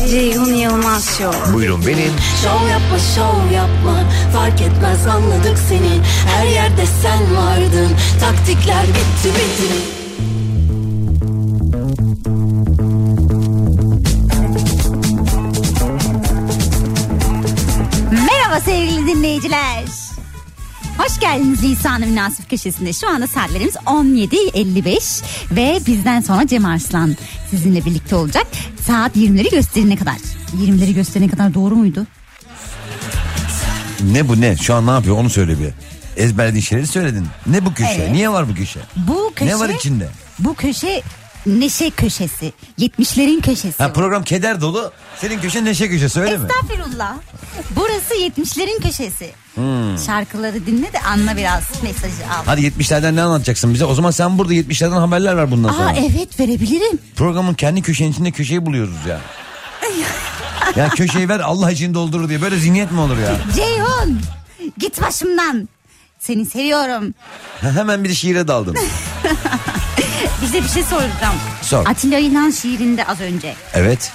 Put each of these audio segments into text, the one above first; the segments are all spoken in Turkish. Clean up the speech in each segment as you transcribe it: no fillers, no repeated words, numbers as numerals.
Ceyhun Yılmaz Show. Buyurun benim. Şov yapma şov yapma, fark etmez anladık seni. Her yerde sen vardın, taktikler bitti bitti. Merhaba sevgili dinleyiciler. Hoş geldiniz Lisan-ı Münasip köşesinde. Şu anda saatlerimiz 17.55 ve bizden sonra Cem Arslan sizinle birlikte olacak. Saat 20'leri gösterene kadar. 20'leri gösterene kadar doğru muydu? Ne bu ne? Şu an ne yapıyor onu söyle bir. Ezberlediğin şeyleri söyledin. Ne bu köşe? Evet. Niye var bu köşe? Bu köşe, ne var içinde? Bu köşe neşe köşesi. 70'lerin köşesi. Ha, program keder dolu. Senin köşe neşe köşesi, öyle mi? Estağfurullah. Burası 70'lerin köşesi. Şarkıları dinle de anla, biraz mesajı al. Hadi 70'lerden ne anlatacaksın bize? O zaman sen burada 70'lerden haberler ver bundan sonra. Evet, verebilirim. Programın kendi köşenin içinde köşeyi buluyoruz ya. Ya köşeyi ver, Allah için doldurur diye. Böyle zihniyet mi olur ya? Ceyhun, git başımdan. Seni seviyorum. Hemen bir de şiire daldın. Bize bir şey soracağım. Sor. Atilla İlhan şiirinde az önce. Evet.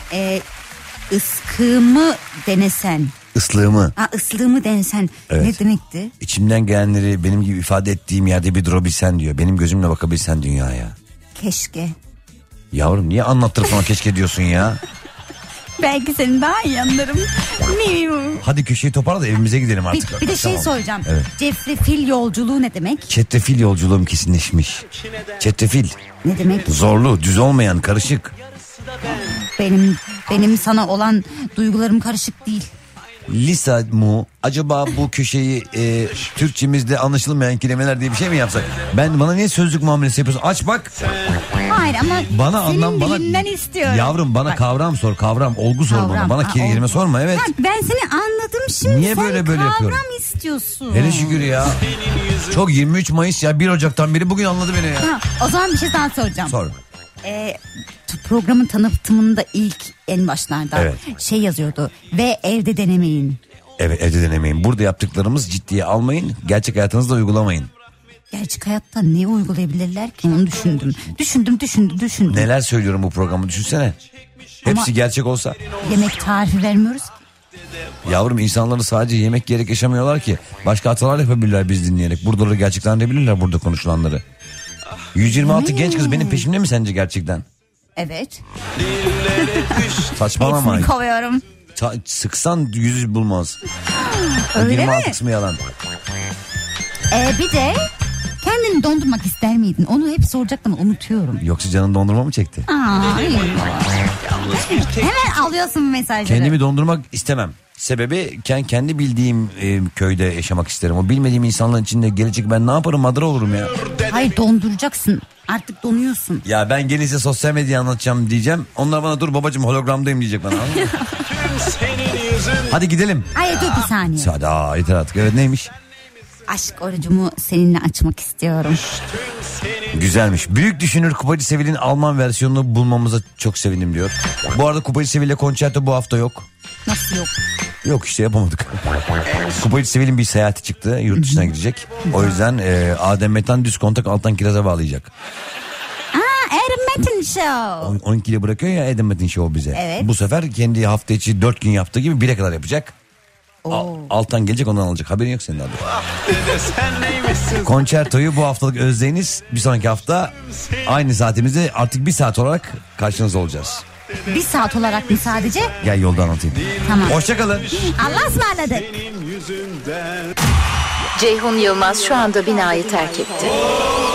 Iskığımı denesen. Islığımı. Islığımı denesen. Evet. Ne demekti? İçimden gelenleri benim gibi ifade ettiğim yerde bir durabilsen diyor. Benim gözümle bakabilsen dünyaya. Keşke. Yavrum niye anlattırıp sonra keşke diyorsun ya? Belki seni daha iyi anlarım. Hadi köşeyi toparla da evimize gidelim artık. Bir de şey Tamam. soracağım. Evet. Çetrefil yolculuğu ne demek? Çetrefil yolculuğum kesinleşmiş. Çetrefil. Ne demek? Zorlu, düz olmayan, karışık. Benim sana olan duygularım karışık değil. Lisa mu? Acaba bu köşeyi Türkçemizde anlaşılmayan kelimeler diye bir şey mi yapsak? Bana niye sözlük muamelesi yapıyorsun? Aç bak. Hayır ama Bana senin anlam, bana dilinden istiyorum. Yavrum bana Bak. kavram sor, kavram, olgu sor bana. Bana kelime sorma, evet. Ha, ben seni anladım şimdi. Niye sen böyle kavram yapıyorum? istiyorsun. Hele şükür ya. Çok 23 Mayıs ya, 1 Ocak'tan beri bugün anladı beni ya. Ha, o zaman bir şey daha soracağım. Sor. Programın tanıtımında ilk en başlarda Evet. şey yazıyordu. Ve evde denemeyin. Evet, evde denemeyin. Burada yaptıklarımız ciddiye almayın. Gerçek hayatınızda uygulamayın. Gerçek hayatta ne uygulayabilirler ki, onu düşündüm. Düşündüm. Neler söylüyorum bu programı düşünsene. Hepsi Ama gerçek olsa. yemek tarifi vermiyoruz ki. Yavrum insanları sadece yemek yiyerek yaşamıyorlar ki. Başka hatalar yapabilirler biz dinleyerek. Buraları gerçekten de bilirler, burada konuşulanları. 126 genç kız benim peşimde mi sence gerçekten? Evet. Saçmalama. Hepsini kovuyorum. Sıksan 100 bulmaz. Öyle 26 mi? kısmı yalan. Bir de kendini dondurmak ister miydin? Onu hep soracaktım, unutuyorum. Yoksa canın dondurma mı çekti? Hemen alıyorsun mesajları. Kendimi dondurmak istemem. Sebebi kendi bildiğim köyde yaşamak isterim. O bilmediğim insanların içinde gelecek ben ne yaparım, madara olurum ya. Hayır, donduracaksın. Artık donuyorsun. Ya ben gelirse sosyal medya anlatacağım diyeceğim. Onlar bana dur babacığım hologramdayım diyecek bana. Hadi gidelim. Hayır, dur bir saniye. Hadi yeter artık. Evet, neymiş? Aşk orucumu seninle açmak istiyorum. Güzelmiş. Büyük düşünür Kupacı Sevil'in Alman versiyonunu bulmamıza çok sevindim diyor. Bu arada Kupacı Sevil'le konçerto bu hafta yok. Nasıl yok? Yok işte, yapamadık. Kupacı Sevil'in bir seyahati çıktı. Yurt dışına gidecek. O yüzden Adem Metan düz kontak Altan Kiraz'a bağlayacak. Adam Metin Show. 12'de bırakıyor ya Adam Metin Show bize. Evet. Bu sefer kendi hafta içi 4 gün yaptığı gibi 1'e kadar yapacak. Altan gelecek, ondan alacak. Haberin yok senin abi. Konçertoyu bu haftalık özleyiniz. Bir sonraki hafta aynı saatimizde artık 1 saat olarak karşınızda olacağız. 1 saat olarak mı sadece? Gel yolda anlatayım. Tamam. Hoşçakalın. Allah'a ısmarladık. Ceyhun Yılmaz şu anda binayı terk etti.